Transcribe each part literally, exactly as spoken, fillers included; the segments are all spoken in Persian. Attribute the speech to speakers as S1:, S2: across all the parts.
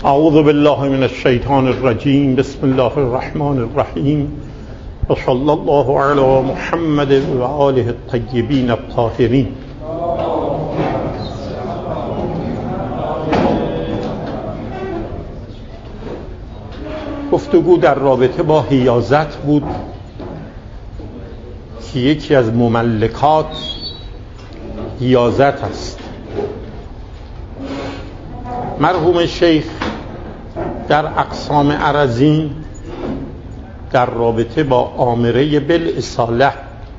S1: اعوذ بالله من الشیطان الرجیم. بسم الله الرحمن الرحیم و صلی الله علی محمد و آله الطیبین الطاهرین. گفتگو در رابطه با حیازت بود که یکی از مملکات حیازت است. مرحوم شیخ در اقسام ارزین در رابطه با آمره بالاصالح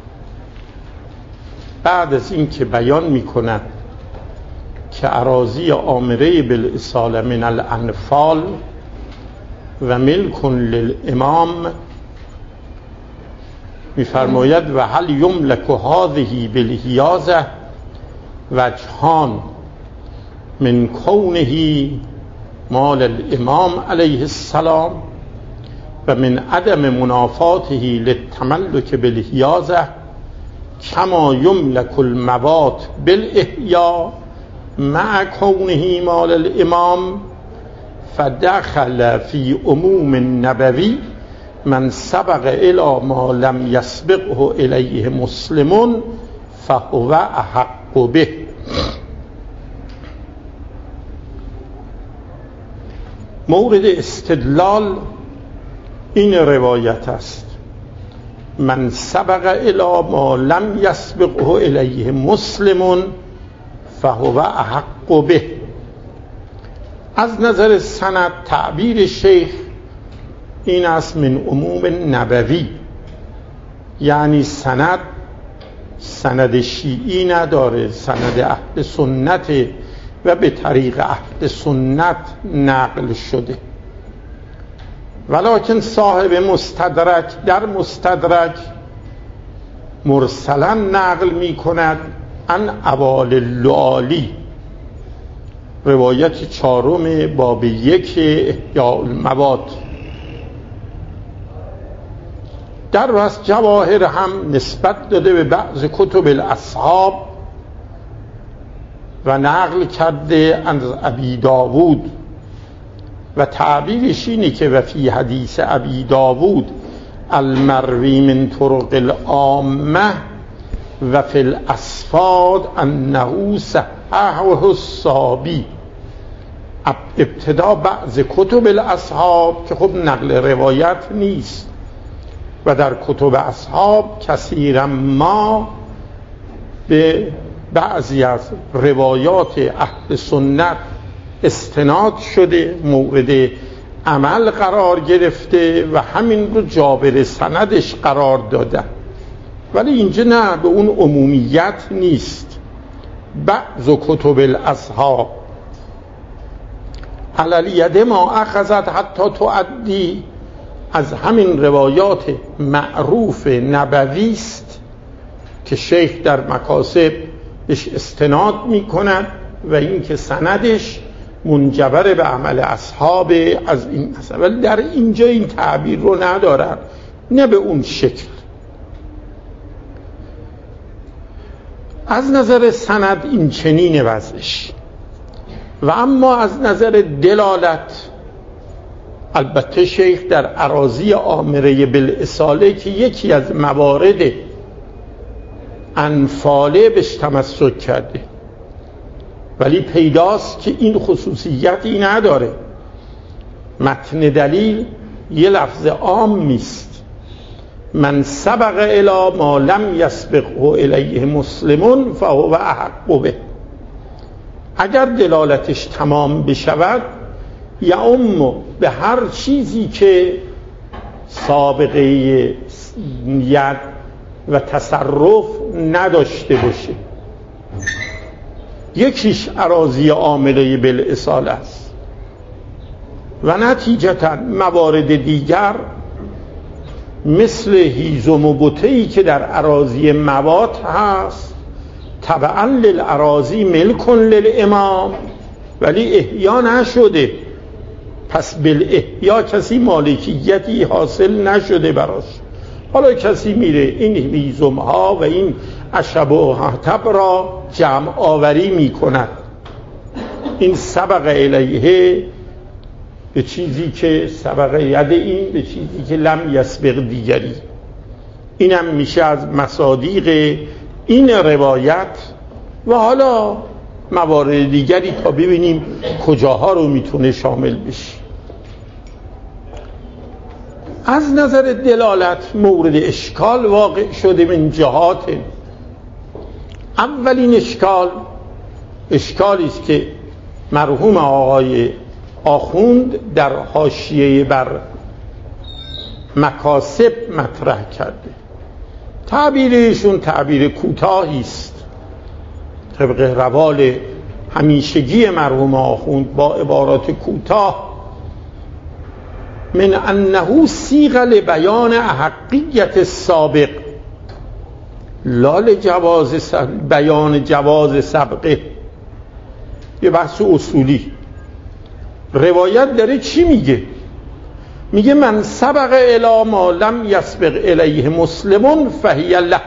S1: بعد از این که بیان می کند که اراضی آمره بالاصالح من الانفال و ملک للامام، می‌فرماید و هل یملک هذه بالحیازه وجهان من کونه مال الامام علیه السلام و من عدم منافاته للتملک بالحیازه کما یملک الموات بالاحیا مع کونه مال الامام، فدخل فی عموم النبوی من سبق الی ما لم یسبقه الیه مسلمون فهو احق به. مورد استدلال این روایت است: من سبق الی ما لم یسبقه الیه مسلمون فهو احق به. از نظر سند تعبیر شیخ این است من عموم نبوی، یعنی سند سند شیعی نداره، سند اهل سنت و به طریق اهل سنت نقل شده. ولکن صاحب مستدرک در مستدرک مرسلا نقل می کند عن ابوال اللؤالی، روایت چهارم باب یک احیاء المواد. در وسط جواهر هم نسبت داده به بعض کتب الاصحاب و نقل کرده از ابی داوود و تعبیرش اینه که و فی حدیث ابی داوود المروی من طرق العامه و فی الاسفاد انه صححه الصابی. ابتدا بعض کتب الاصحاب که خب نقل روایت نیست و در کتب اصحاب کثیرا ما به بعضی از روایات اهل سنت استناد شده، مورد عمل قرار گرفته و همین رو جابر سندش قرار داده. ولی اینجا نه، به اون عمومیت نیست. بعض کتب الاصحاب علالید ما اخذت حتی تعدی، از همین روایات معروف نبوی است که شیخ در مکاسب بهش استناد می کند و این که سندش منجبر به عمل اصحاب از این اصحاب، ولی در اینجا این تعبیر رو ندارد، نه به اون شکل. از نظر سند این چنین وضعش. و اما از نظر دلالت، البته شیخ در اراضی آمره بالاصاله که یکی از موارد انفاله بهش تمسک کرده، ولی پیداست که این خصوصیتی نداره. متن دلیل یه لفظ عام نیست. من سبق الی ما لم یسبقه الیه مسلمون فهو احق به. اگر دلالتش تمام بشود یعم به هر چیزی که سابقه ید و تصرف نداشته باشه. یکیش اراضی عامله بالاصاله است و نتیجتا موارد دیگر مثل هیزم و بطه‌ای که در اراضی موات هست تبعا للاراضی ملک للامام، ولی احیا نشده، پس بالاحیا کسی مالکیتی حاصل نشده براش. حالا کسی میره این هیزم ها و این عشب و حطب را جمع آوری میکند، این سبق الیه به چیزی که سبق ید این، به چیزی که لم یسبق دیگری. اینم میشه از مصادیق این روایت و حالا موارد دیگری تا ببینیم کجاها رو میتونه شامل بشه. از نظر دلالت مورد اشکال واقع شده من جهات. اولین اشکال اشکالی است که مرحوم آقای آخوند در حاشیه بر مکاسب مطرح کرده. تعبیرشون تعبیر کوتاهی است طبق روال همیشگی مرحوم آخوند با عبارات کوتاه. من انه صیغ لبیان احقیت السابق لا لجواز بیان جواز سبقه. یه بحث اصولی. روایت داره چی میگه؟ میگه من سبق الی ما لم یسبق الیه مسلمون فهی له.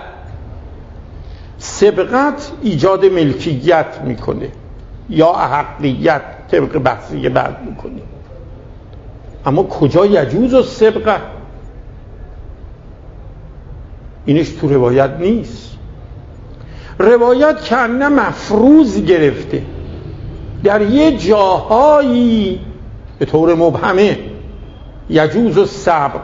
S1: سبقت ایجاد ملکیت میکنه یا احقیت طبق بحثی که بعد میکنه. اما کجا یجوز و سبقه؟ اینش تو روایت نیست. روایت کنه مفروض گرفته در یه جاهایی به طور مبهمه یجوز و سبق.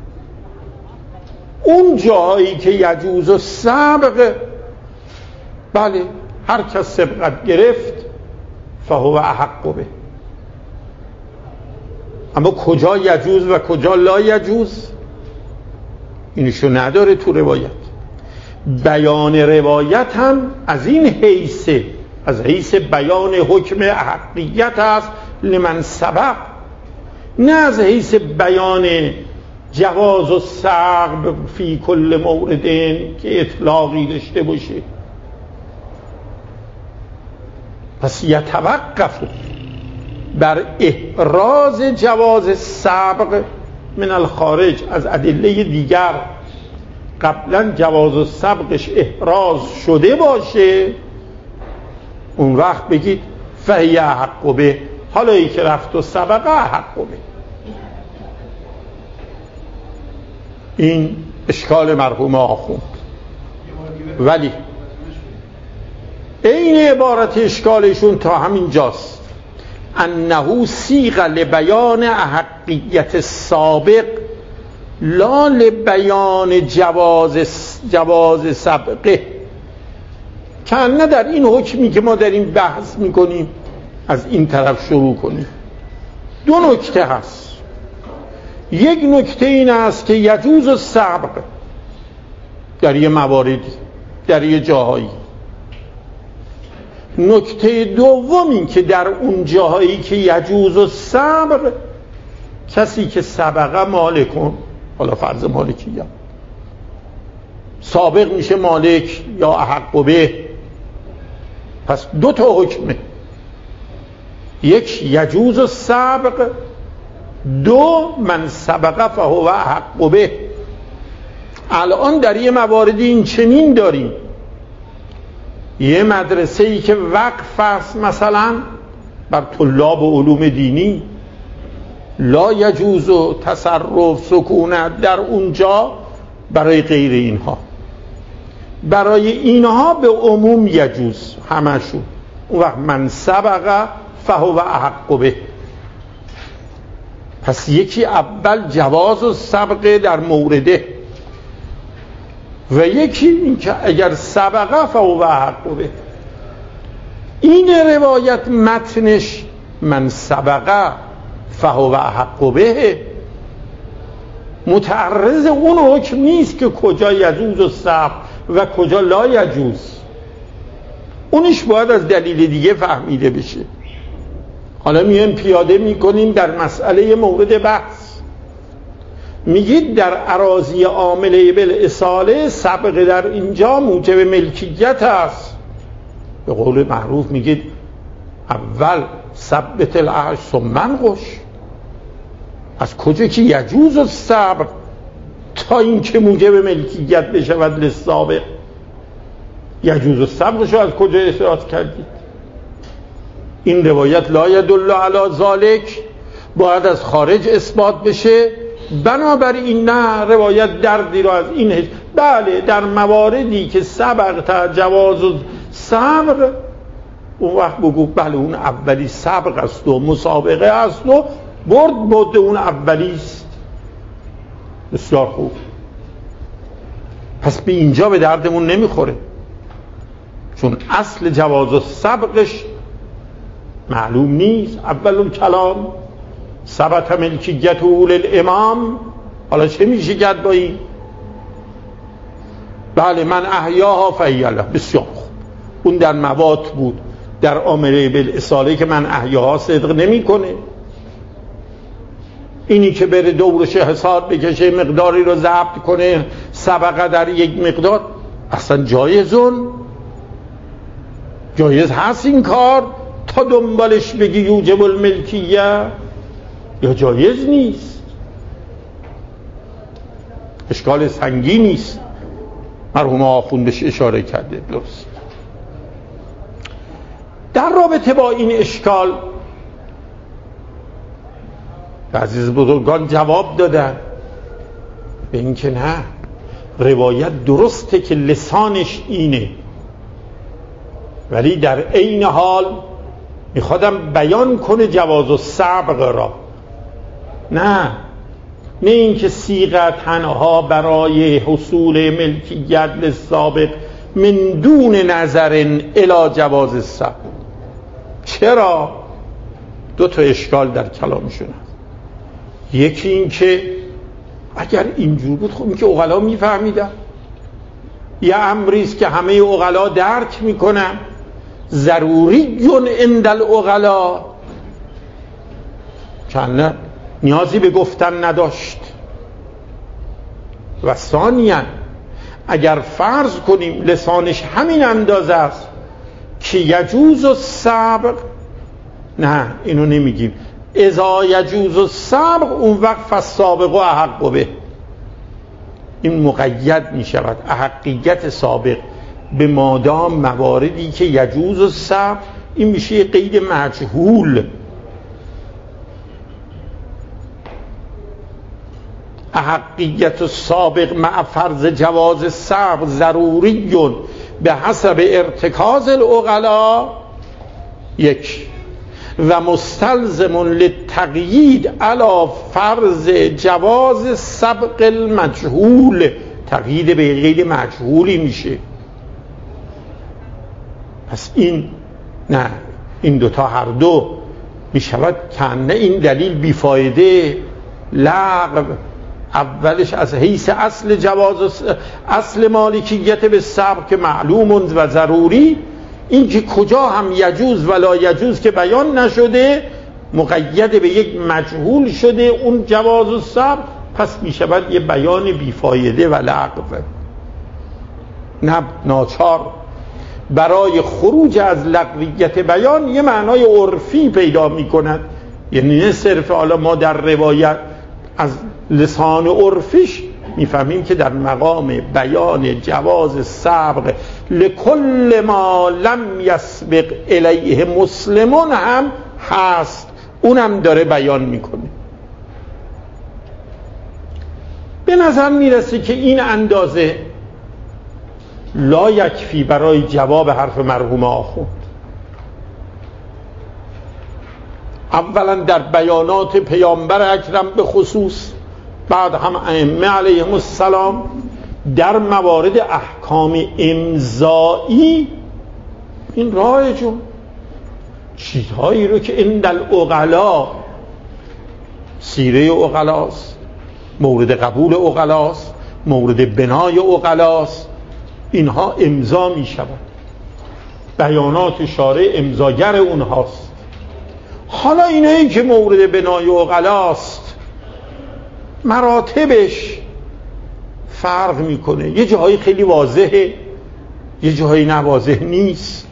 S1: اون جاهایی که یجوز و سبق، بله هر کس سبقت گرفت فهو احق به. اما کجا یجوز و کجا لا یجوز اینشو نداره تو روایت. بیان روایت هم از این حیثه، از حیث بیان حکم احقیت است لمن سبق، نه از حیث بیان جواز و سبق فی کل موردین که اطلاقی داشته باشه. پس یتوقف بر احراز جواز سبق من الخارج، از ادله دیگر قبلا جواز و سبقش احراز شده باشه، اون وقت بگید فهی احق به. حالا ای که رفت و سبقه احق به. این اشکال مرحوم آخوند. ولی این عبارت اشکالشون تا همین جاست. انه صیغ لبیان احقیت السابق لا لبیان جواز جواز سبقه. کنه در این حکمی که ما داریم بحث میکنیم از این طرف شروع کنیم. دو نکته هست. یک نکته این است که یجوز السبق در یه مواردی، در یه جاهایی. نکته دوم این که در اون جاهایی که یجوز السبق، کسی که سبقه مالکون، حالا فرض مالکی یا سابق میشه مالک یا احق به. پس دو تا حکمه، یک یجوز السبق، دو من سبقه فهو احق به. الان در یه مواردی این چنین داریم. یه مدرسه ای که وقف است مثلا بر طلاب علوم دینی، لا یجوز و تصرف سکونت در اونجا برای غیر اینها. برای اینها به عموم یجوز همشون. اون وقت من سبقه فهو احق به. پس یکی اول جواز و سبقه در مورده و یکی این که اگر سبقه فهو احق به. این روایت متنش من سبقه فهو احق به متعرض اون حکم نیست که کجا یجوز و سبق و کجا لا یجوز. اونش باید از دلیل دیگه فهمیده بشه. حالا میایم پیاده میکنیم در مسئله مورد بحث. میگید در اراضی عامله بالاصاله سبق در اینجا موجب ملکیت است. به قول معروف میگید اول ثبت العهد ثم انقش. از کجا که یجوز السبق تا این که موجب ملکیت بشود للسابق. یجوز السبقشو از کجا استفاده کردید؟ این روایت لا یدل علی ذلک باید از خارج اثبات بشه. بنابراین نه روایت دردی را از این هج... بله در مواردی که سبق جواز و صبر، اون وقت بگو بله اون اولی سبق است و مسابقه است و برد برد اون اولی است. بسیار خوب، پس به اینجا به دردمون نمیخوره، چون اصل جواز و سبقش معلوم نیست. اول کلام ثبت ملکیت اول الامام، حالا چه میشه کرد با این؟ بله من احیاها فهی له، بسیار خوب، اون در موات بود، در امره بالاصاله که من احیاها صدق نمیکنه. اینی که بره دورش حساب بکشه مقداری رو ضبط کنه سبقه در یک مقدار، اصلا جایزون جایز هست این کار تا دنبالش بگی یوجب الملکیه، یا جایز نیست؟ اشکال سنگین نیست. مرحوم آخوندش اشاره کرده درست. در رابطه با این اشکال عزیز بزرگان جواب دادن به این که نه، روایت درسته که لسانش اینه، ولی در عین حال میخوادم بیان کنه جواز و سبق را. نه نه اینکه صیغه تنها برای حصول ملکیت للسابق من دون نظر الی جواز السبق. چرا؟ دو تا اشکال در کلامشون هست. یکی این که اگر اینجور بود خب این که عقلا میفهمیدن، یه امریست که همه عقلا درک میکنن، ضروری عند العقلا، چند نیازی به گفتن نداشت. و ثانیاً اگر فرض کنیم لسانش همین اندازه است که یجوز السبق، نه اینو نمیگیم، اذا یجوز السبق اون وقت فالسابق احق به، این مقید می شود احقیت سابق به مادام مواردی که یجوز السبق، این میشه یه قید مجهول. احقیت سابق مع فرض جواز السبق ضروری به حسب ارتکاز العقلا یک، و مستلزم للتقیید علی فرض جواز سبق المجهول، تقیید به غیر مجهولی میشه. پس این نه، این دوتا هر دو میشود کنه این دلیل بیفایده لغو. اولش از حیث اصل جواز اصل مالکیت به سبق که معلوم و ضروری، این که کجا هم یجوز ولا یجوز که بیان نشده، مقید به یک مجهول شده اون جواز و سبق، پس می شود یه بیان بیفایده و لغو. نه ناچار برای خروج از لغویت بیان یه معنای عرفی پیدا می کند، یعنی نه صرف حالا ما در روایت از لسان عرفیش میفهمیم که در مقام بیان جواز سبق لکل ما لم یسبق الیه مسلمون هم هست، اونم داره بیان میکنه. به نظر میرسه که این اندازه لا یکفی برای جواب حرف مرحوم آخوند. اولا در بیانات پیامبر اکرم به خصوص، بعد هم ائمه علیهم السلام، در موارد احکام امضایی این رایجون چیزهایی رو که عند العقلا، سیره عقلاست، مورد قبول عقلاست، مورد بنای عقلاست، اینها امضا می شود، بیانات شارع امضاگر اونهاست. حالا اینایی که مورد بنای عقلاست مراتبش فرق میکنه، یه جاهایی خیلی واضحه، یه جاهایی نواضح نیست.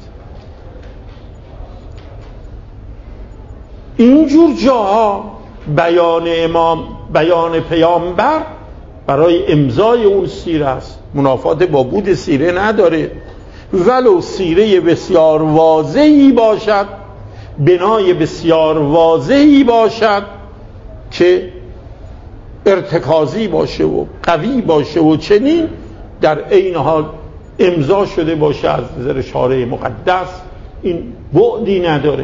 S1: اینجور جاها بیان امام، بیان پیامبر برای امضای اون سیره است، منافات با بود سیره نداره، ولو سیره بسیار واضحی باشد، بنای بسیار واضحی باشد، که ارتکازی باشه و قوی باشه و چنین در عین حال امضا شده باشه از نظر شارع مقدس، این بعدی نداره.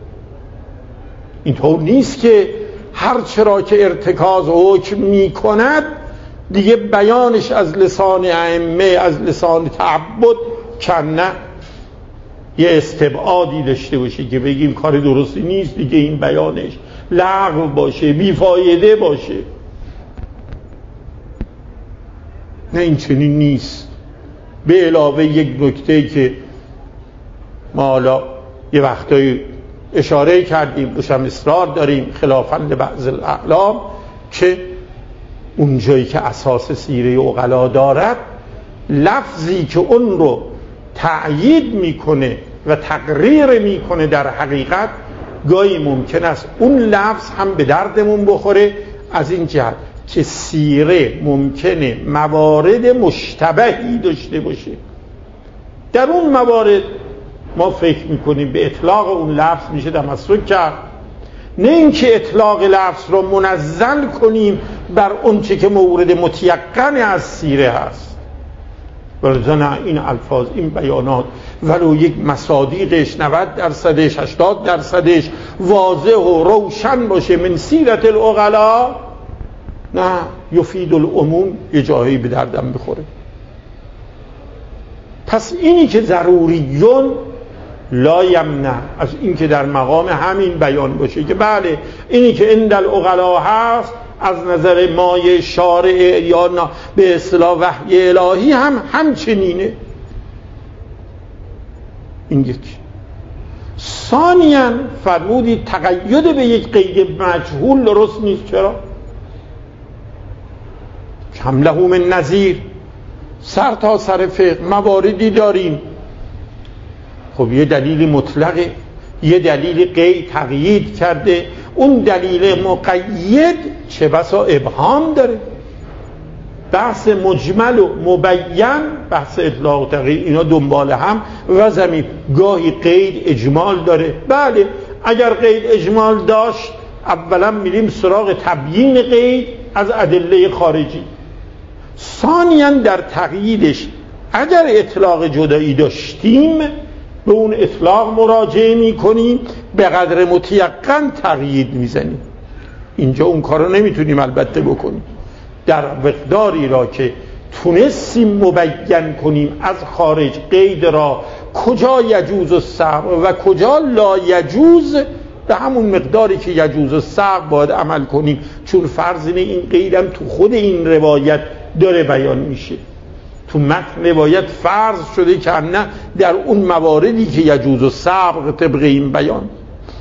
S1: اینطور نیست که هر چرا که ارتکاز حکم می کند دیگه بیانش از لسان ائمه، از لسان تعبد کنه، یه استبعادی داشته باشه که بگیم کار درستی نیست دیگه، این بیانش لغو باشه، بیفایده باشه. نه، این چنین نیست. به علاوه یک نکته که ما حالا یه وقتایی اشاره کردیم، روش هم اصرار داریم خلافاً لبعض الاعلام، که اونجایی که اساس سیره عقلا دارد، لفظی که اون رو تأیید میکنه و تقریر میکنه در حقیقت گاهی ممکن است اون لفظ هم به دردمون بخوره، از این جهت که سیره ممکنه موارد مشتبهی داشته باشه. در اون موارد ما فکر میکنیم به اطلاق اون لفظ میشه تمسک کرد، نه اینکه اطلاق لفظ رو منزل کنیم بر اون چه که مورد متیقن از سیره هست. ولذا نه، این الفاظ، این بیانات ولو یک مصادیقش نود درصدش هشتاد درصدش واضح و روشن باشه من سیرت العقلا، نه، یفید العموم، یه جایی به دردم بخوره. پس اینی که ضروریون لا یمنع از این که در مقام همین بیان باشه که بله اینی که عند العقلا هست از نظر مایه شارع یا به اصطلاح وحی الهی هم همچنینه. این یکی. ثانیاً فرمودید تقید به یک قید مجهول درست نیست. چرا؟ کم له من نظیر، سر تا سر فقه مواردی داریم. خب یه دلیل مطلقه، یه دلیل قید تقیید کرده، اون دلیل مقید چه بسا ابهام داره. بحث مجمل و مبین، بحث اطلاق و تقیید، اینا دنبال هم و زمین. گاهی قید اجمال داره، بله اگر قید اجمال داشت اولا میریم سراغ تبیین قید از ادله خارجی. ثانیاً در تقییدش اگر اطلاق جدایی داشتیم به اون اطلاق مراجعه میکنیم، به قدر متیقن تقیید میزنیم. اینجا اون کار رو نمیتونیم البته بکنیم. در مقداری را که تونستیم مبین کنیم از خارج قید را کجا یجوز السبق و کجا لا یجوز، به همون مقداری که یجوز السبق باید عمل کنیم، چون فرض اینه این قیدم تو خود این روایت داره بیان میشه. تو متن روایت فرض شده که نه در اون مواردی که یجوز السبق طبق این بیان.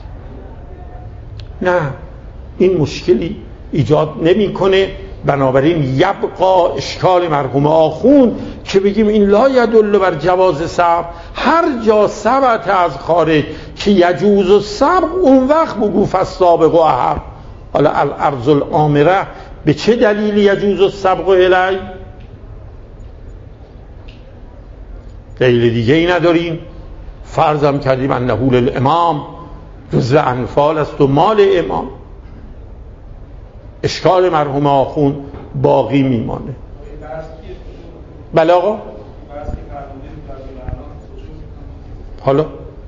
S1: نه، این مشکلی ایجاد نمیکنه. بنابراین یبقا اشکال مرحوم آخوند که بگیم این لا یدل بر جواز سبق. هر جا ثبت از خارج که یجوز السبق، اون وقت بگو فالسابق و احق. حالا الارض الامره به چه دلیل یجوز السبق الی؟ دلیل دیگه ای نداریم. فرضم کردیم انه للامام، جزء انفال است و مال امام. اشکال مرحوم آخوند باقی میمانه. بله آقا، حالا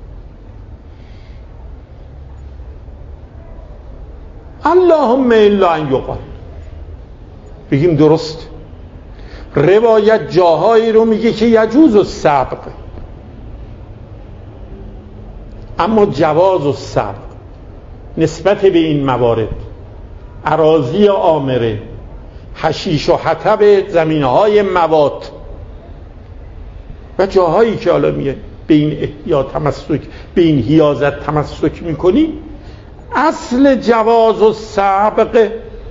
S1: اللهم الا ان یقال، بگیم درست روایت جاهایی رو میگه که یجوز السبق، اما جواز السبق نسبت به این موارد، اراضی آمره، حشیش و حطب زمینهای موات و جاهایی که حالا میگه به این احیا تمسک، به این حیازت تمسک میکنی، اصل جواز السبق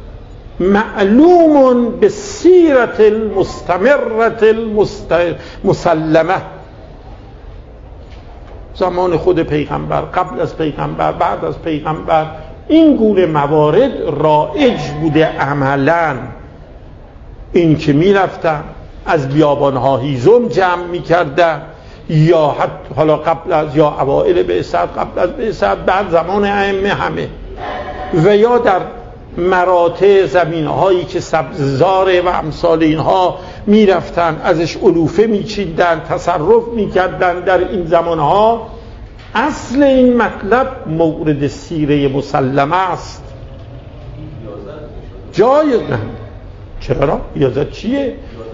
S1: معلوم به سیرت المستمرت المسلمه، زمان خود پیغمبر، قبل از پیغمبر، بعد از پیغمبر، این گونه موارد رایج بوده عملا. این که می رفتن از بیابانها هیزم جمع می کردن، یا حتی حالا قبل از یا اوائل بعثت، قبل از بعثت، بعد زمان ائمه همه، و یا در مراتع زمین هایی که سبززاره و امثال اینها میرفتن ازش علوفه میچیدن، تصرف میکردن در این زمانها. اصل این مطلب مورد سیره مسلمه است. جای نه چرا؟ یازد چیه؟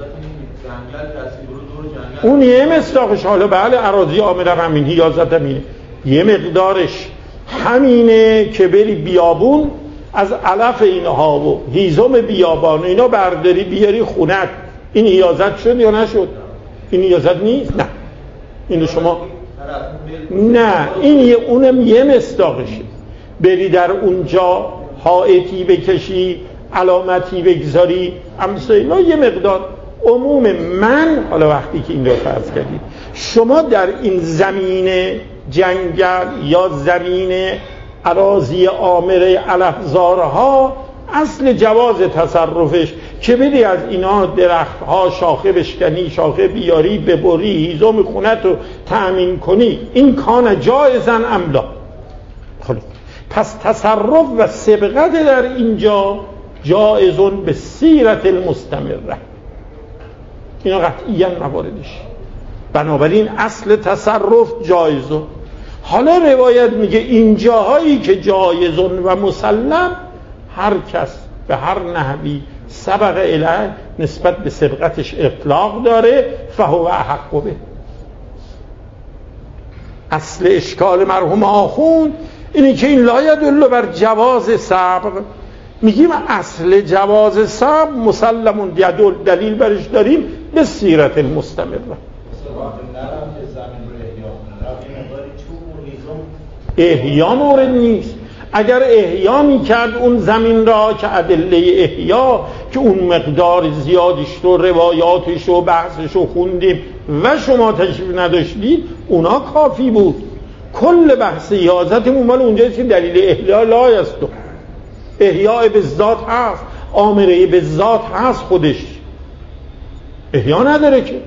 S1: اون یه مصداقش، حالا بله اراضی عامره همین یازد همینه، یه مقدارش همینه که بری بیابون از علف اینها و هیزم بیابان اینا برداری بیاری خونت، این ایازت شد یا نشد؟ این ایازت نیست؟ نه اینو شما نه، این یه اونم یه مصداقشه. بری در اونجا حائطی بکشی، علامتی بگذاری، امثال اینا یه مقدار. عموم من حالا وقتی که این رو فرض کردید شما در این زمین جنگل یا زمین اراضی عامره علفزارها اصل جواز تصرفش که بری از اینا درختها شاخه بشکنی، شاخه بیاری ببری، هیزم خونت رو تأمین کنی، این کان جایزن املا. خب پس تصرف و سبقت در اینجا جایزون به سیرت المستمره، اینا قطعیاً مواردش. بنابراین اصل تصرف جایزون. حالا روایت میگه این جاهایی که جایزون و مسلم هر کس به هر نحوی سبق الیه نسبت به سبقتش اطلاق داره فهو احق به. اصل اشکال مرحوم آخوند اینه که این لا یدل بر جواز سبق. میگیم اصل جواز سبق مسلمون یدل، دلیل برش داریم به سیرت المستمره. احیا مورد نیست. اگر احیا میکرد اون زمین را که ادله احیا که اون مقدار زیادیش رو روایاتش و بحثش رو خوندیم و شما تشریف نداشتید، اونا کافی بود. کل بحث یازت مال اونجاست که دلیل احیا لا است. احیا به ذات هست، آمره به ذات هست، خودش احیا نداره که.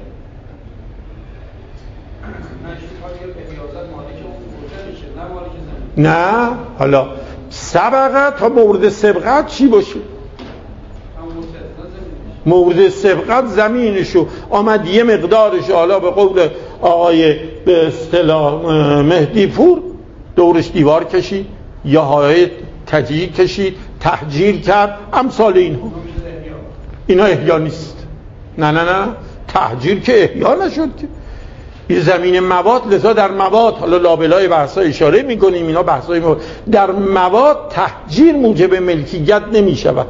S1: نه حالا سبقت تا مورد سبقت چی باشه؟ مورد سبقت زمینشو آمد یه مقدارش، حالا به قول آقای به اصطلاح مهدی پور دورش دیوار کشید یا های تجییر کشید، تحجیر کرد، امثال اینها. اینا احیا نیست. نه نه نه تحجیر که احیا نشد که. یه زمین مواد، لذا در مواد حالا لابلای بحثا اشاره میکنیم، اینا بحثای مواد. در مواد تحجیر موجب ملکیت نمیشود،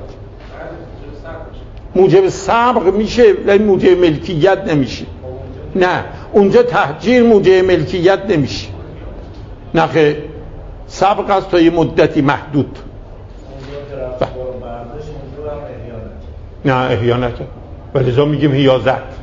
S1: موجب سبق میشه ولی موجب ملکیت نمیشه. نه اونجا تحجیر موجب ملکیت نمیشه، نه سبق است تا یه مدتی محدود. نه احیا نکرد و لذا میگیم حیازت.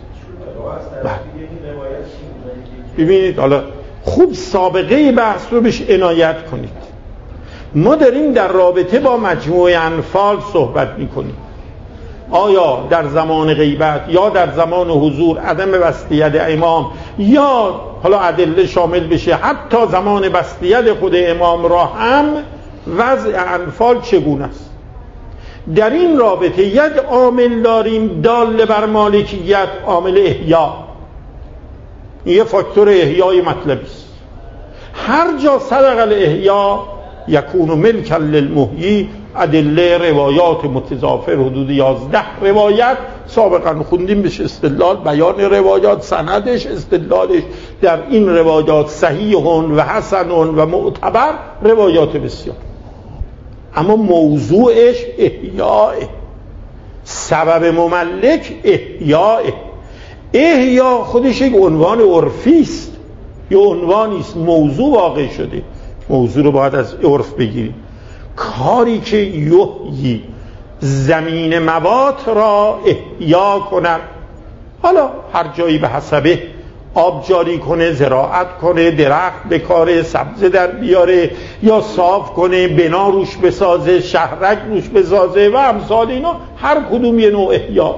S1: ببینید حالا خوب سابقه بحث رو بهش عنایت کنید. ما داریم در رابطه با مجموعه انفال صحبت میکنیم. آیا در زمان غیبت یا در زمان حضور عدم بستیت امام یا حالا ادله شامل بشه حتی زمان بستیت خود امام را هم وضع انفال چگونه است؟ در این رابطه یک عامل داریم دال بر مالکیت، عامل احیا. یه فاکتور احیای مطلبی است. هر جا صدق الاحیا یکون ملکا للمحیی، ادله روایات متضافر حدود یازده روایت سابقا خوندیم بهش استدلال، بیان روایات، سندش، استدلالش در این روایات صحیح و حسن و معتبر، روایات بسیار. اما موضوعش احیاء، سبب مملک احیاء. احیا خودش یک عنوان عرفی است، یه عنوانی است، موضوع واقع شده. موضوع رو باید از عرف بگیریم. کاری که یحیی زمین مواد را احیا کند، حالا هر جایی به حسبه، آب جاری کنه، زراعت کنه، درخت بکاره، سبزه در بیاره یا صاف کنه، بنا روش بسازه، شهرک روش بسازه و امثال اینا، هر کدوم یه نوع احیا.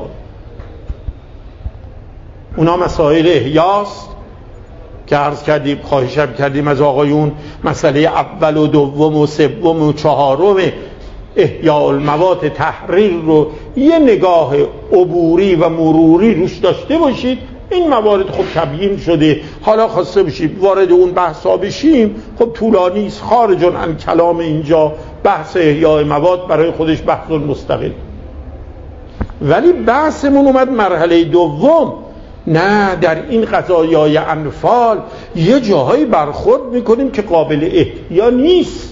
S1: اونا مسائل احیاست که عرض کردیم، خواهشم کردیم از آقایون، مسئله اول و دوم و سوم و چهارم احیاء المواد تحریر رو یه نگاه عبوری و مروری روش داشته باشید. این موارد خب تبیین شده، حالا خواسته باشید وارد اون بحثا بشیم خب طولانی است، خارج عن کلام اینجا بحث احیاء مواد برای خودش بحث مستقل. ولی بحثمون اومد مرحله دوم، نه در این قضایای انفال یه جاهایی برخورد میکنیم که قابل احیا نیست،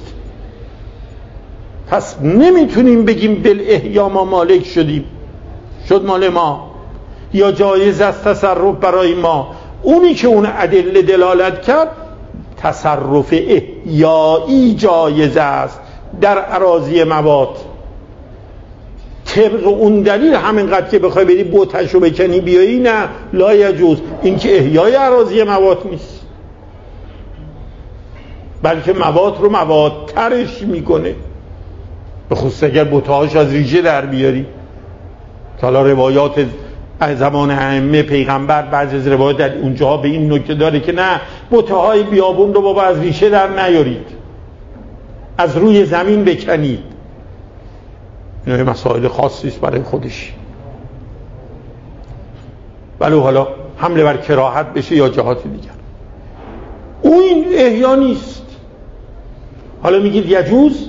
S1: پس نمیتونیم بگیم بالاحیا ما مالک شدیم، شد مال ما یا جایز است تصرف برای ما. اونی که اون ادله دلالت کرد تصرف احیایی جایز است در اراضی مواد. طبق اون دلیل همینقدر که بخوای بری بوتشو بکنی بیایی، نه لا یجوز. این که احیای اراضی مواد نیست، بلکه مواد رو مواد ترش میکنه، به خصوص اگر بوتهاش از ریشه در بیاری. حالا روایات از زمان ائمه پیغمبر بعضی از روایات در اونجاها به این نکته داره که نه، بوتهای بیابون رو بابا از ریشه در نیارید، از روی زمین بکنید. اینا مسائل خاصی است برای خودش، ولی حالا حمله بر کراهت بشه یا جهات دیگر، او این احیا نیست. حالا میگید یجوز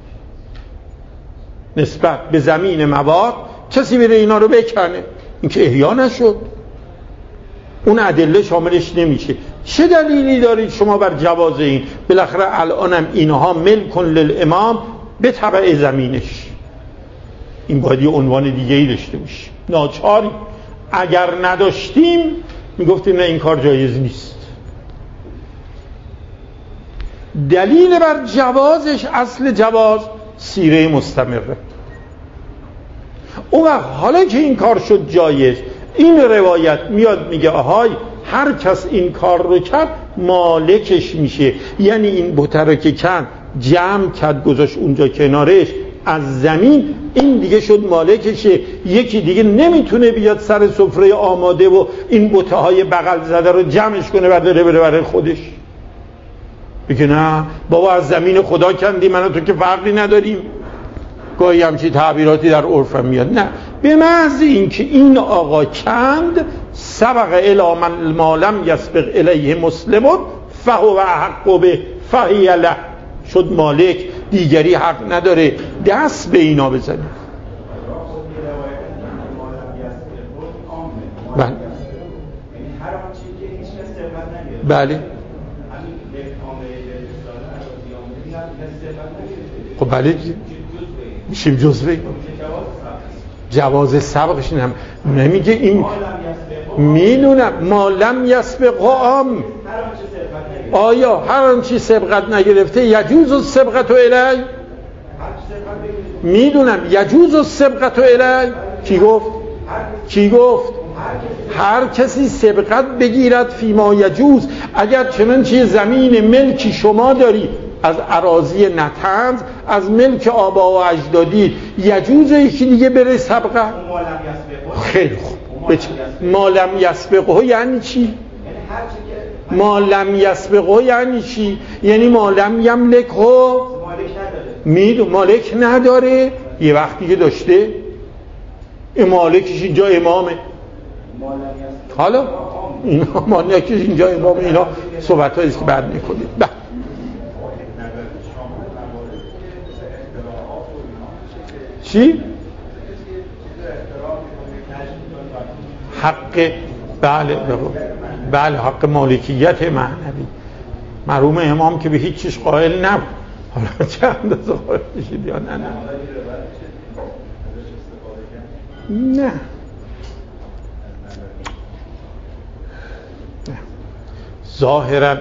S1: نسبت به زمین مواد کسی بره اینا رو بکنه، این که احیا نشد، اون ادله شاملش نمیشه. چه دلیلی دارید شما بر جواز این؟ بالاخره الانم اینها ملک للامام به تبع زمینش، این باید یه عنوان دیگه ای داشته باشه. ناچاری اگر نداشتیم میگفتیم نه این کار جایز نیست. دلیل بر جوازش، اصل جواز سیره مستمره. اون وقت حالا که این کار شد جایز، این روایت میاد میگه آهای هر کس این کار رو کرد مالکش میشه، یعنی این بت رو که کن جمع کرد گذاشت اونجا کنارش از زمین، این دیگه شد مالکشه. یکی دیگه نمیتونه بیاد سر سفره آماده و این بتهای بغل زده رو جمعش کنه برداره بره برای خودش، بگه نه بابا از زمین خدا کندی، من و تو که فرقی نداریم. گاهی همچی تعبیراتی در عرفم میاد. نه، به محض این که این آقا کند سبق الی من ما لم یسبق الیه مسلمون فهو حق به فهی له، شد مالک، دیگری حق نداره دست به اینا بزنه. بله بله خب بله میشیم جزوه. جواز سبقش نم نمیگه این، میدونم ما لم یسبق عام، آیا هر آنچه سبقت نگرفته یجوز السبقت الی؟ میدونم یجوز السبقت الی. کی گفت؟ کی گفت؟ هر کسی سبقت بگیرد فیما یجوز. اگر چنانچه زمین ملکی شما داری از اراضی نطنز، از ملک آبا و اجدادی، یجوز یکی دیگه بره سبقه؟ خیلی خوب. ما لم یسبقه یعنی چی؟ ما لم یسبقه یعنی چی؟ یعنی ما لم یملکه، میدون مالک نداره، یه وقتی که داشته این مالکش اینجا امامه. حالا اینا مالکش اینجا امامه، اینا صحبت هاییست که بعد میکنید. چی؟ حق بله بله حق مالکیت معنوی. مرحوم امام که به هیچ چیز قائل نبود، حالا چه اندازه قائل شد یا نه نه نه ظاهرا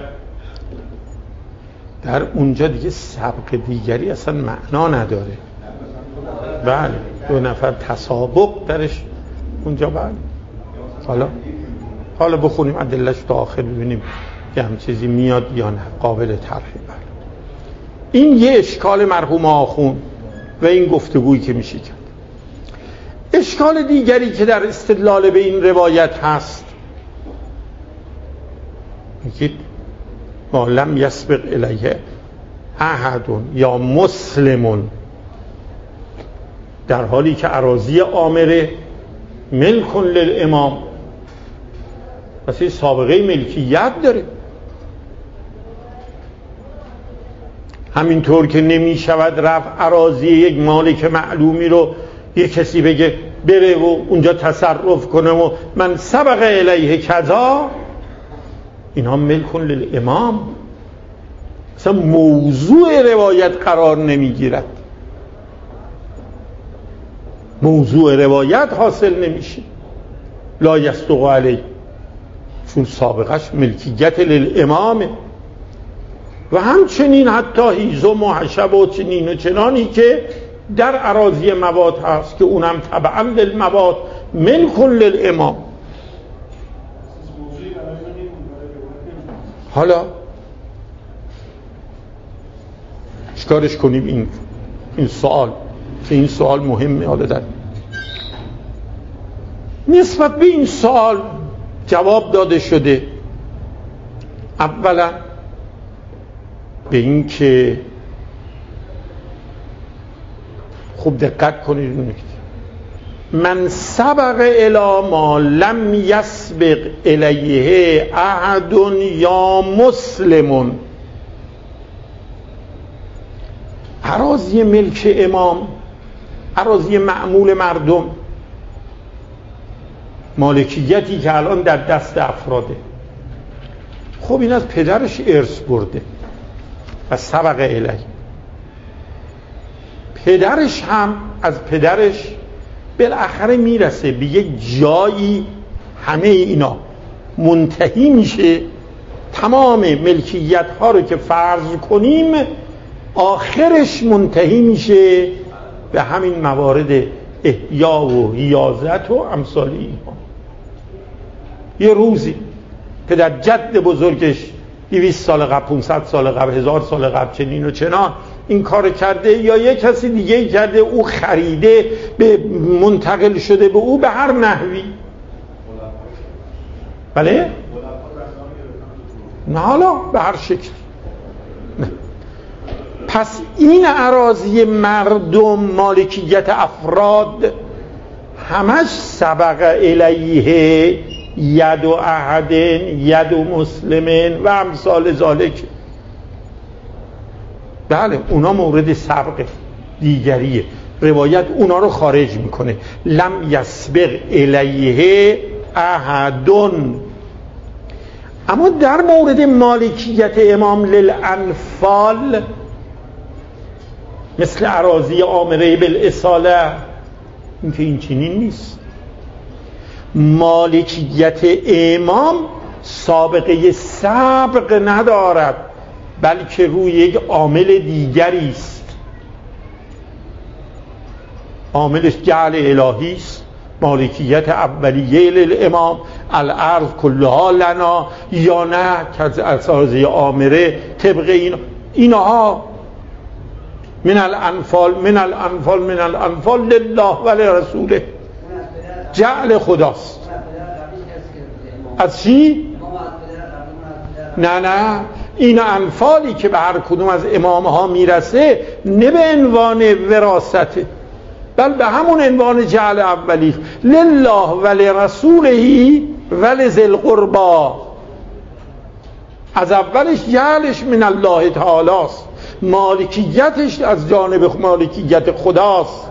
S1: در اونجا دیگه سبق دیگری اصلا معنا نداره. بله دو نفر تسابق درش اونجا. بله حالا حالا بخونیم ادله‌اش تا آخر ببینیم که هم چیزی میاد یا نه، قابل طرحه. بله این یه اشکال مرحوم آخون و این گفتگویی که میشه کرد. اشکال دیگری که در استدلال به این روایت هست، میگید ما لم یسبق الیه احد یا مسلمون در حالی که اراضی عامره ملک للامام، پس این سابقه ملکیت داره. همینطور که نمی شود رفت اراضی یک مالک معلومی رو یک کسی بگه بره و اونجا تصرف کنه و من سبق الیه کذا، اینها ملک للامام، اصلا موضوع روایت قرار نمی گیرد، موضوع روایت حاصل نمیشه، لا یصدق علیه، چون سابقش ملکیت للامامه. و همچنین حتی هیزم و حشب و چنین و چنانی که در اراضی مواد هست که اونم تبعا للمواد ملک للامام. حالا چیکارش کنیم این این سوال که این سوال مهمه. حالا در نسبت به این سوال جواب داده شده. اولا به این که خوب دقت کنید نکته، من سبق الی ما لم یسبق الیه احد یا مسلم، اراضی ملک امام، اراضی معمول مردم، مالکیتی که الان در دست افراده، خب این از پدرش ارث برده و سبق الیه، پدرش هم از پدرش بالاخره میرسه به یک جایی، همه اینا منتهی میشه، تمام ملکیت ها رو که فرض کنیم آخرش منتهی میشه به همین موارد احیا و حیازت و امثال اینها. یه روزی که در جد بزرگش دویست سال قبل، پانصد سال قبل، هزار سال قبل چنین و چنان این کار کرده یا یک کسی دیگه کرده، او خریده، به منتقل شده به او به هر نحوی، بله؟ نه حالا به هر شکل. پس این اراضی مردم، مالکیت افراد، همش سبق الیه ید و احد ید و مسلمین و امثال ذالک. بله اونا مورد سبق دیگریه، روایت اونا رو خارج میکنه. لم یسبق الیه احدون. اما در مورد مالکیت امام للانفال، مثل اراضی عامره بالاصاله، این که این چنین نیست. مالکیت امام سابقه سبق ندارد، بلکه روی یک عامل دیگری است. عاملش جعل الهی است، مالکیت اولیه للامام، الارض کلها لنا، یا نه که اراضی عامره طبق این اینها من الانفال من الانفال من الانفال لله و لرسوله، جعل خداست. از چی؟ نه نه این انفالی که به هر کدوم از امامها میرسه نه به عنوان وراثته، بل به همون عنوان جعل اولی، لله و لرسوله و لذی القربا. از اولش جعلش من الله تعالی است، مالکیتش از جانب مالکیت خداست.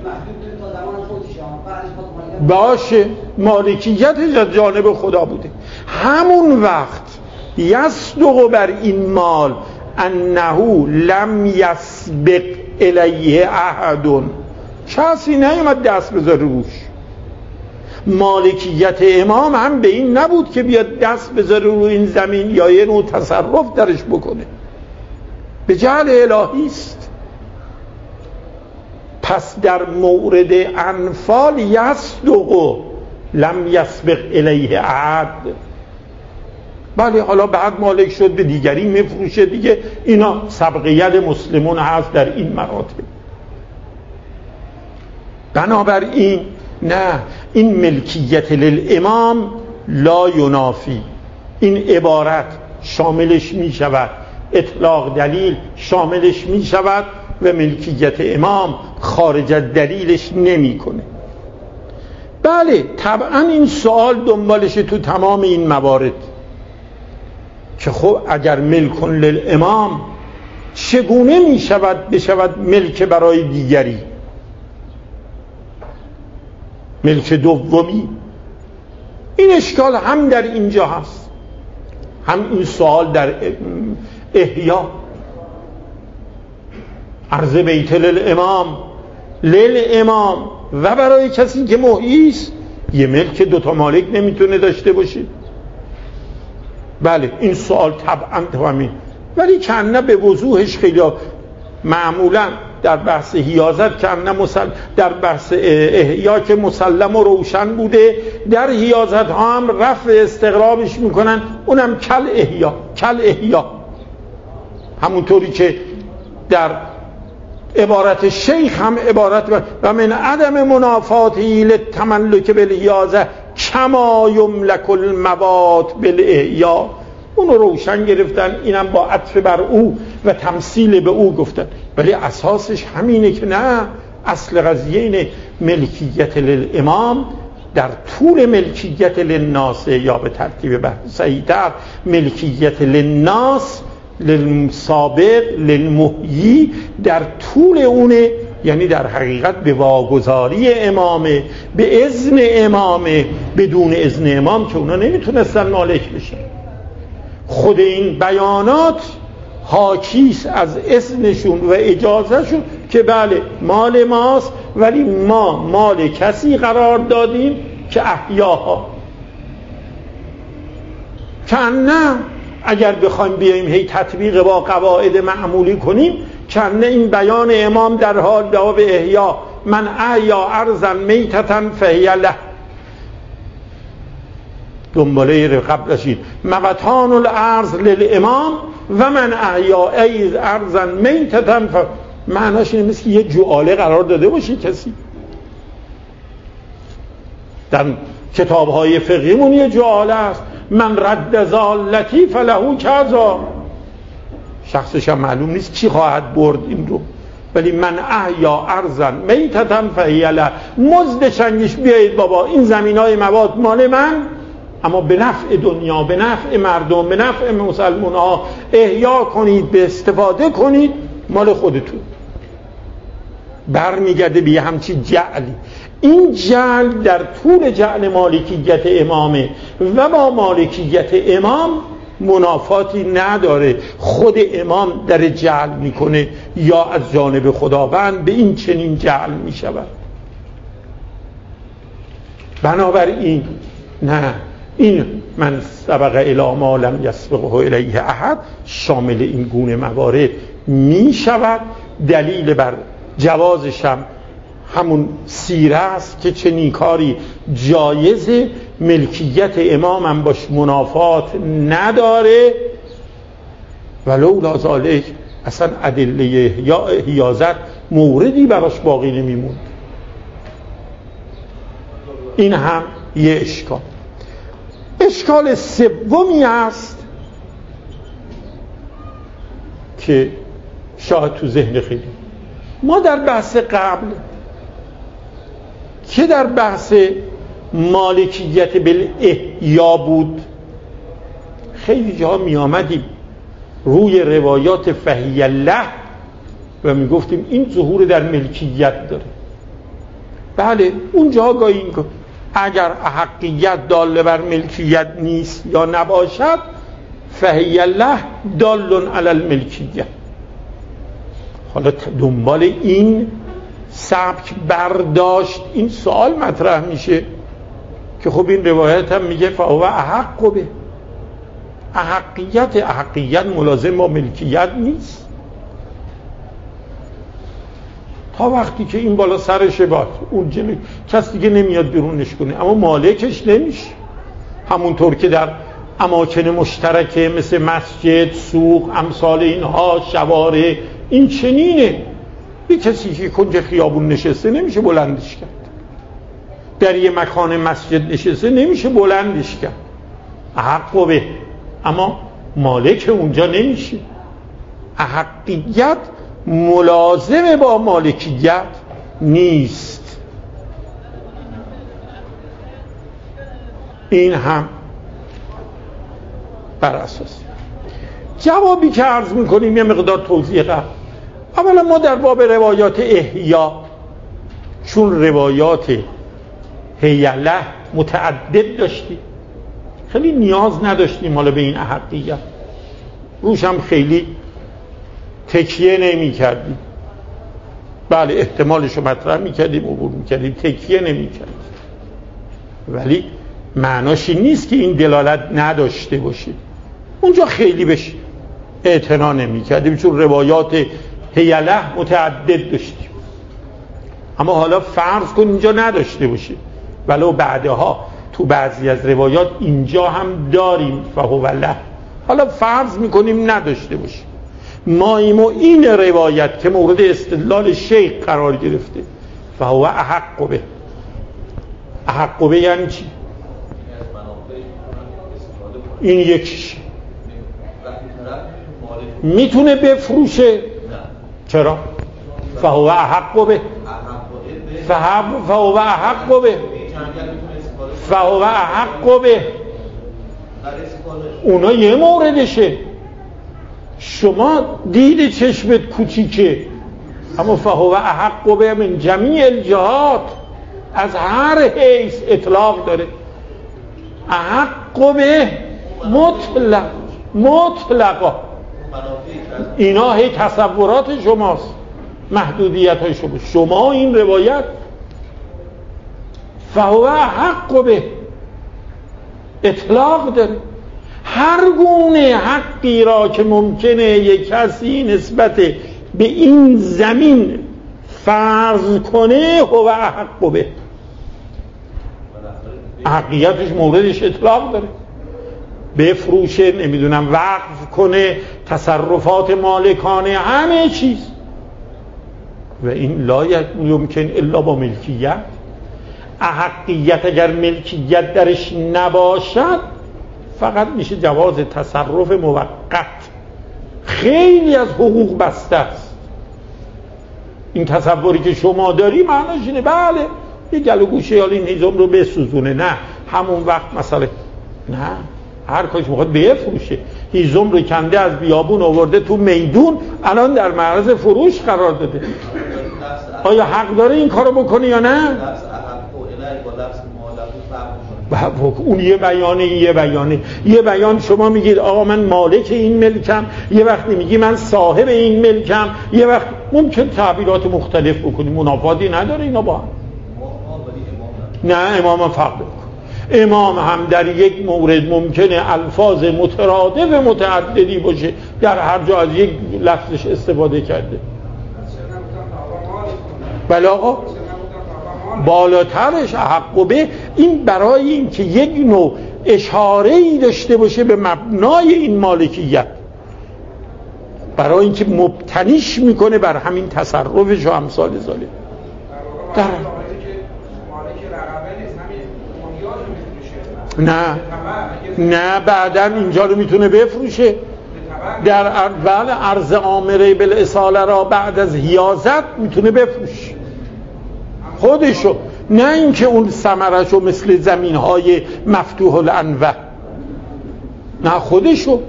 S1: باشه مالکیتش از جانب خدا بوده. همون وقت یصدق بر این مال انه لم یسبق الیه احدون، کسی نیومد دست بذاره روش. مالکیت امام هم به این نبود که بیاد دست بذاره رو این زمین یا یه نوع تصرف درش بکنه، به جعل الهی است. پس در مورد انفال یصدق لم یسبق الیه احد. بله حالا بعد مالک شد به دیگری میفروشه دیگه، اینا سبقیت مسلمون هست در این مراتب. بنابراین نه، این ملکیت للامام لا ینافی، این عبارت شاملش می شود، اطلاق دلیل شاملش می شود و ملکیت امام خارج از دلیلش نمیکنه. بله طبعا این سوال دنبالش تو تمام این موارد که خب اگر ملک للامام چگونه می شود بشود ملک برای دیگری، ملک دومی؟ این اشکال هم در اینجا هست، هم این سوال در احیا. عرض بیت للامام للامام و برای کسی که محیی است، یه ملک دوتا مالک نمیتونه داشته باشه. بله این سوال طبعا تمامی، ولی کنه به وضوحش خیلی معمولا در بحث حیازت کنه مسل... در بحث احیا که مسلم و روشن بوده، در حیازت ها هم رفع استقرابش میکنن، اونم کل احیا کل احیا همونطوری که در عبارت شیخ هم عبارت و من عدم منافاتی للتملک بالحیازه کما یملک المواد بالاحیا، اونو روشن گرفتن، اینم با عطف بر او و تمثیل به او گفتن، ولی اساسش همینه که نه، اصل قضیه اینه ملکیت للامام در طول ملکیت للناس، یا به ترتیب صحیح‌تر ملکیت للناس للسابق للمحیی در طول اونه، یعنی در حقیقت به واگذاری امامه، به اذن امامه، بدون اذن امام که اونا نمیتونستن مالک بشن. خود این بیانات حاکیست از اذنشون و اجازهشون که بله مال ماست، ولی ما مال کسی قرار دادیم که احیاها. کنه اگر بخوایم بیاییم هی تطبیق با قواعد معمولی کنیم، کنه این بیان امام در حال باب احیا من احیا ارضا میتة فهی له، دنباله قبلش این مقتان الارض للامام و من احیا ایز ارضا میتة ف... معناش اینه مثل که یه جعاله قرار داده باشی کسی. در کتاب‌های فقهیمون یه جعاله است، من رد ضالتی فله کذا، شخصش هم معلوم نیست چی خواهد برد این رو، ولی من احیا ارضا میتة فهی له، مزد چنگش بیایید بابا این زمینای مواد مال من، اما به نفع دنیا، به نفع مردم، به نفع مسلمان ها احیا کنید، به استفاده کنید، مال خودتون. برمیگرده به همچی جعلی. این جعل در طول جعل مالکیت امامه و با مالکیت امام منافاتی نداره، خود امام در جعل میکنه یا از جانب خداوند به این چنین جعل میشود. بنابراین نه، این من سبق الی ما لم یسبقه الیه احد شامل این گونه موارد می شود. دلیل بر جوازش هم همون سیره است که چنین کاری جایزه، ملکیت امام هم باش منافات نداره، ولولا ذالک اصلا ادله یا حیازت موردی براش باقی نمیموند. این هم یه اشکال. اشکال سومی است که شاید تو ذهن خیلی ما در بحث قبل که در بحث مالکیت بالاحیا بود، خیلی جا می آمدیم روی روایات فهی له و می گفتیم این ظهور در ملکیت داره. بله اون جا گاهی این که اگر احقیت دال بر ملکیت نیست یا نباشد، فهی له دال علی الملکیت. حالا دنبال این سبک برداشت این سوال مطرح میشه که خب این روایت هم میگه فهو احق به، احقیت احقیت ملازم با ملکیت نیست تا وقتی که این بالا سرشه باد اون جلوی کس دیگه نمیاد بیرونش کنه، اما مالکش نمیشه. همونطور که در اماکن مشترکه مثل مسجد، سوق، امثال اینها، شوارع، این چنینه. یه کسی که کنج خیابون نشسته نمیشه بلندش کرد، در یه مکان مسجد نشسته نمیشه بلندش کرد، حق به، اما مالک اونجا نمیشه. احقیت ملازم با مالکیت نیست. این هم بر اساس جوابی که عرض میکنیم یه مقدار توضیح قبل. اولا ما در باب روایات احیا، چون روایات هیله متعدد داشتیم، خیلی نیاز نداشتیم حالا به این احقیت، روش هم خیلی تکیه نمی کردیم. بله احتمالش رو مطرح می کردیم، عبور می کردیم، تکیه نمی کردیم، ولی معناش این نیست که این دلالت نداشته باشه. اونجا خیلی بشه اعتنا نمی کردیم چون روایات هیله متعدد داشتیم. اما حالا فرض کن اینجا نداشته باشه، ولو بعدها تو بعضی از روایات اینجا هم داریم فهو له، حالا فرض میکنیم نداشته باشه، مایم و این روایت که مورد استدلال شیخ قرار گرفته فهو احق به. احق به یعنی چی؟ این یکیش میتونه بفروشه. چرا؟ فهو احق به، فهو احق به، فهو احق به. اونا یه موردشه، شما دید چشمت کوچیکه، اما فهو احق به من جمیع الجهات، از هر حیث اطلاق داره. احق به مطلق، مطلقا. اینا هی تصورات شماست، محدودیت های شما. شما این روایت فهو حق به اطلاق داره. هر گونه حقی را که ممکنه یک کسی نسبت به این زمین فرض کنه هو حق به، حقیقتش موردش اطلاق داره. بفروشه، نمیدونم وقف کنه، تصرفات مالکانه، همه چیز. و این لا یمکن الا با ملکیت. احقیت اگر ملکیت درش نباشد فقط میشه جواز تصرف موقت. خیلی از حقوق بسته است. این تصوری که شما داری معناش اینه بله یه گل و گوشه حال این هیزم رو بسوزونه، نه همون وقت مثلا نه، هر کاش میخواد بفروشه، هیزم رو کنده از بیابون آورده تو میدون، الان در معرض فروش قرار داده. آیا حق داره این کارو بکنه یا نه؟ اون یه بیانه، یه بیانه یه بیان شما میگید آقا من مالک این ملکم، یه وقتی میگی من صاحب این ملکم، یه وقت ممکن تعبیرات مختلف بکنیم، منافاتی نداره اینا با هم. نه امام هم فرق بکن. امام هم در یک مورد ممکنه الفاظ مترادف متعددی باشه، در هر جا از یک لفظش استفاده کرده. بله آقا بالاترش احق به، این برای این که یک نوع اشاره‌ای داشته باشه به مبنای این مالکیت، برای اینکه مبتنیش میکنه بر همین تصرفش و امثال ذالک. در نه نه بعداً اینجا رو میتونه بفروشه در اول عرض آمره بالاصاله را بعد از حیازت میتونه بفروشه خودشو، نه اینکه اون ثمرشو مثل زمینهای مفتوح الانواع، نه خودشو.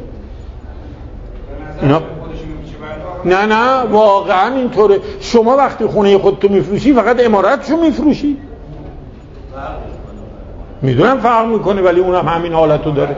S1: نه نه نه واقعا اینطوره. شما وقتی خونه خودتو میفروشی فقط عمارتشو میفروشی، میدونم فرق میکنه ولی اونم همین حالتو داره.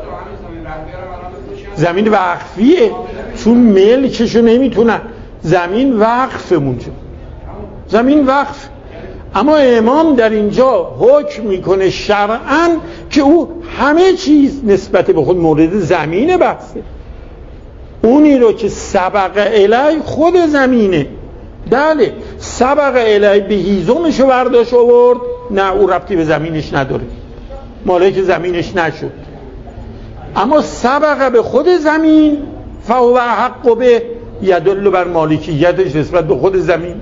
S1: زمین وقفیه چون ملکشو نمیتونن، زمین وقفه مونجا، زمین وقف. اما امام در اینجا حکم میکنه شرعاً که او همه چیز نسبت به خود مورد زمین بحثه. اونی رو که سبق الی خود زمینه، بله سبق الی به هیزمشو برداشت آورد، نه او ربطی به زمینش نداره، مالک زمینش نشد. اما سبق به خود زمین فهو حق به یدل بر مالکیتش نسبت به خود زمین.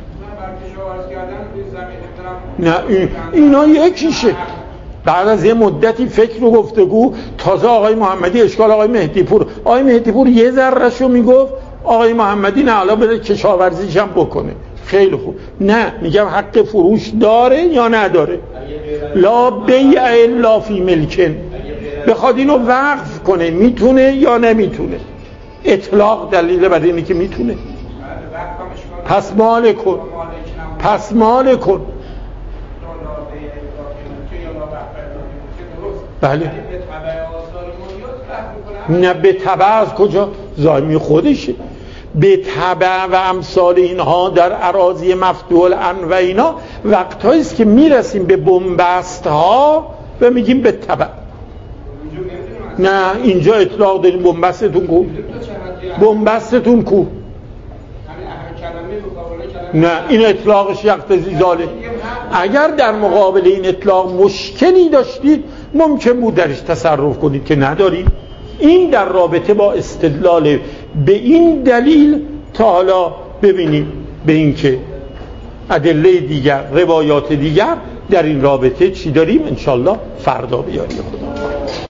S1: نه این اینا یکیشه. بعد از یه مدتی فکر و گفتگو تازه آقای محمدی اشکال آقای مهدی پور، آقای مهدی پور یه ذرهشو میگفت آقای محمدی نه حالا بره کشاورزیش هم بکنه، خیلی خوب. نه، میگم حق فروش داره یا نداره؟ لا بیع الا فی ملکن. بخواد اینو وقف کنه میتونه یا نمیتونه؟ اطلاق دلیل بر اینه که میتونه. پس مال کن، پس مال کن. بله. نه به تبع از کجا؟ ظالمی خودشه. به تبع و امثال اینها در اراضی مفتوح الانواع اینا وقتایی است که میرسیم به بنبست ها و میگیم به تبع. نه اینجا اطلاق داریم. بنبستتون کو؟ بنبستتون کو؟ نه این اطلاقش یقتضی زاله. اگر در مقابل این اطلاق مشکلی داشتید ممکن بود درش تصرف کنید که ندارید. این در رابطه با استدلال به این دلیل تا حالا ببینیم به این که ادله دیگر، روایات دیگر در این رابطه چی داریم، انشالله فردا بیاریم.